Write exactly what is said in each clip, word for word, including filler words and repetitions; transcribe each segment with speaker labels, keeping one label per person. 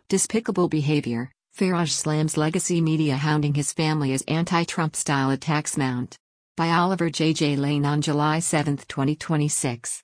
Speaker 1: Despicable behavior, Farage slams legacy media hounding his family as anti-Trump-style attacks mount. By Oliver J. J. Lane on July seventh, twenty twenty-six.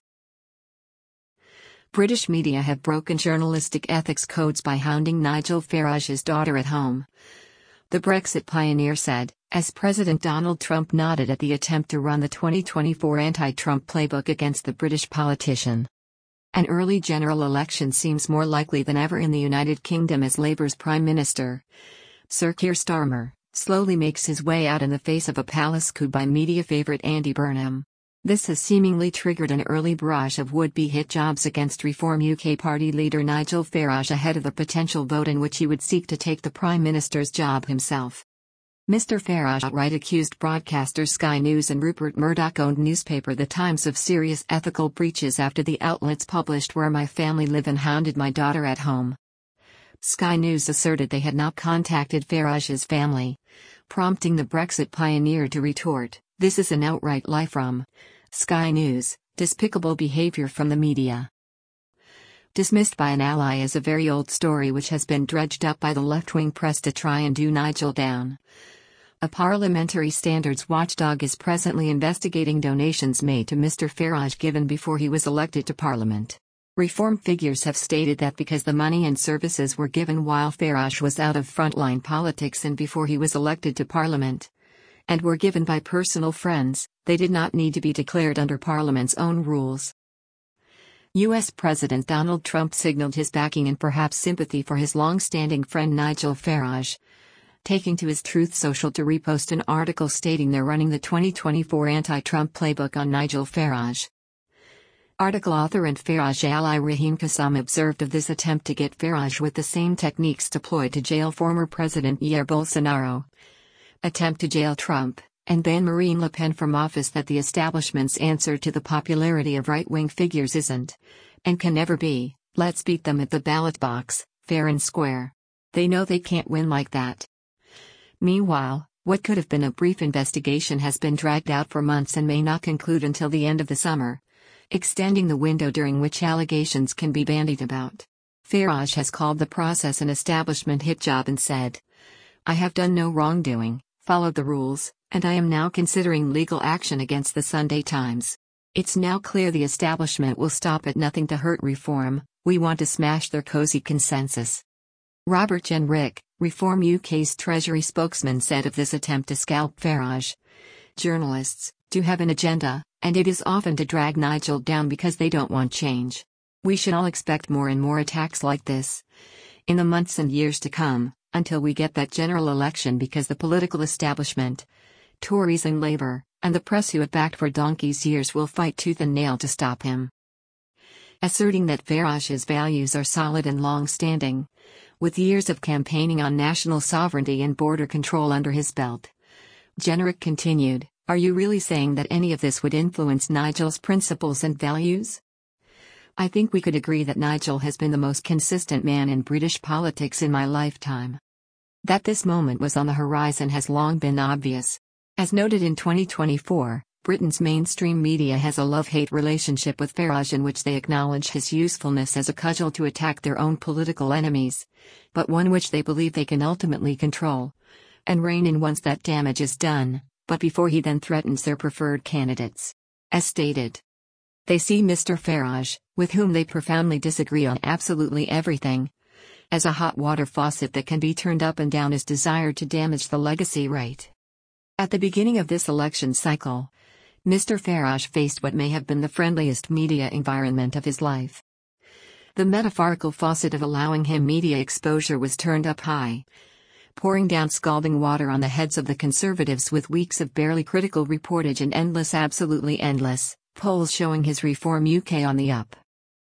Speaker 1: British media have broken journalistic ethics codes by hounding Nigel Farage's daughter at home. The Brexit pioneer said, as President Donald Trump nodded at the attempt to run the twenty twenty-four anti-Trump playbook against the British politician. An early general election seems more likely than ever in the United Kingdom as Labour's Prime Minister, Sir Keir Starmer, slowly makes his way out in the face of a palace coup by media favourite Andy Burnham. This has seemingly triggered an early barrage of would-be hit jobs against Reform U K party leader Nigel Farage ahead of the potential vote in which he would seek to take the Prime Minister's job himself. Mister Farage outright accused broadcaster Sky News and Rupert Murdoch-owned newspaper The Times of serious ethical breaches after the outlets published "Where My Family Live" and hounded my daughter at home. Sky News asserted they had not contacted Farage's family, prompting the Brexit pioneer to retort, "This is an outright lie from Sky News, despicable behavior from the media." Dismissed by an ally as a very old story which has been dredged up by the left-wing press to try and do Nigel down. A parliamentary standards watchdog is presently investigating donations made to Mister Farage given before he was elected to Parliament. Reform figures have stated that because the money and services were given while Farage was out of frontline politics and before he was elected to Parliament, and were given by personal friends, they did not need to be declared under Parliament's own rules. U S President Donald Trump signaled his backing and perhaps sympathy for his long-standing friend Nigel Farage, taking to his Truth Social to repost an article stating they're running the twenty twenty-four anti-Trump playbook on Nigel Farage. Article author and Farage ally Raheem Kassam observed of this attempt to get Farage with the same techniques deployed to jail former President Jair Bolsonaro, attempt to jail Trump, and ban Marine Le Pen from office that the establishment's answer to the popularity of right-wing figures isn't, and can never be, let's beat them at the ballot box, fair and square. They know they can't win like that. Meanwhile, what could have been a brief investigation has been dragged out for months and may not conclude until the end of the summer, extending the window during which allegations can be bandied about. Farage has called the process an establishment hit job and said, "I have done no wrongdoing, followed the rules, and I am now considering legal action against the Sunday Times. It's now clear the establishment will stop at nothing to hurt reform. We want to smash their cozy consensus." Robert Jenrick, Reform U K's Treasury spokesman, said of this attempt to scalp Farage, "Journalists do have an agenda, and it is often to drag Nigel down because they don't want change. We should all expect more and more attacks like this in the months and years to come, until we get that general election, because the political establishment, Tories and Labour, and the press who have backed for donkey's years will fight tooth and nail to stop him." Asserting that Farage's values are solid and long-standing, with years of campaigning on national sovereignty and border control under his belt, Jenrick continued, "Are you really saying that any of this would influence Nigel's principles and values? I think we could agree that Nigel has been the most consistent man in British politics in my lifetime. That this moment was on the horizon has long been obvious. As noted in twenty twenty-four, Britain's mainstream media has a love-hate relationship with Farage in which they acknowledge his usefulness as a cudgel to attack their own political enemies, but one which they believe they can ultimately control and rein in once that damage is done, but before he then threatens their preferred candidates. As stated, they see Mister Farage, with whom they profoundly disagree on absolutely everything, as a hot water faucet that can be turned up and down as desired to damage the legacy right. At the beginning of this election cycle, Mister Farage faced what may have been the friendliest media environment of his life. The metaphorical faucet of allowing him media exposure was turned up high, pouring down scalding water on the heads of the Conservatives with weeks of barely critical reportage and endless, absolutely endless, polls showing his Reform U K on the up.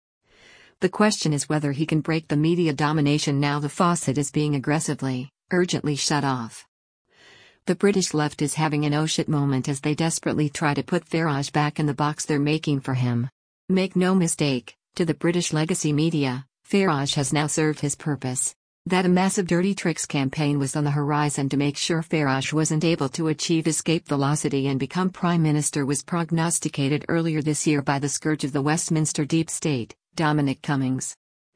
Speaker 1: The question is whether he can break the media domination now the faucet is being aggressively, urgently shut off. The British left is having an oh shit moment as they desperately try to put Farage back in the box they're making for him. Make no mistake, to the British legacy media, Farage has now served his purpose. That a massive dirty tricks campaign was on the horizon to make sure Farage wasn't able to achieve escape velocity and become Prime Minister was prognosticated earlier this year by the scourge of the Westminster deep state, Dominic Cummings.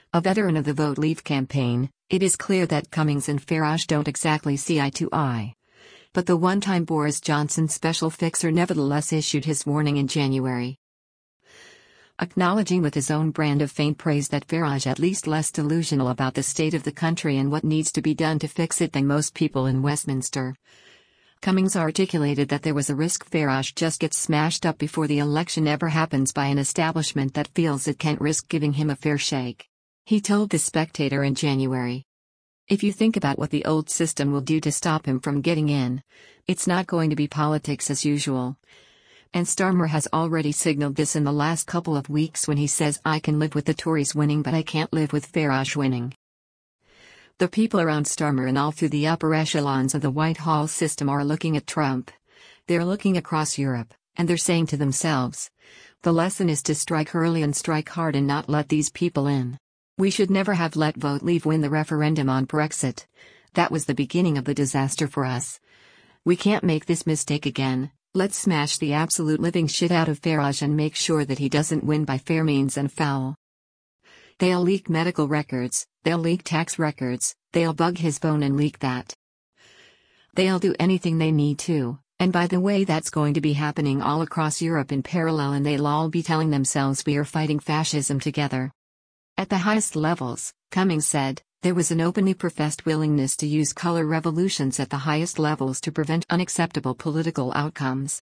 Speaker 1: A veteran of the Vote Leave campaign, it is clear that Cummings and Farage don't exactly see eye to eye. But the one-time Boris Johnson special fixer nevertheless issued his warning in January, acknowledging with his own brand of faint praise that Farage at least less delusional about the state of the country and what needs to be done to fix it than most people in Westminster. Cummings articulated that there was a risk Farage just gets smashed up before the election ever happens by an establishment that feels it can't risk giving him a fair shake. He told The Spectator in January, "If you think about what the old system will do to stop him from getting in, it's not going to be politics as usual." And Starmer has already signaled this in the last couple of weeks when he says, "I can live with the Tories winning, but I can't live with Farage winning." The people around Starmer and all through the upper echelons of the Whitehall system are looking at Trump. They're looking across Europe, and they're saying to themselves, the lesson is to strike early and strike hard and not let these people in. We should never have let Vote Leave win the referendum on Brexit. That was the beginning of the disaster for us. We can't make this mistake again. Let's smash the absolute living shit out of Farage and make sure that he doesn't win by fair means and foul. They'll leak medical records, they'll leak tax records, they'll bug his phone and leak that. They'll do anything they need to, and by the way that's going to be happening all across Europe in parallel, and they'll all be telling themselves we are fighting fascism together. At the highest levels, Cummings said, there was an openly professed willingness to use color revolutions at the highest levels to prevent unacceptable political outcomes.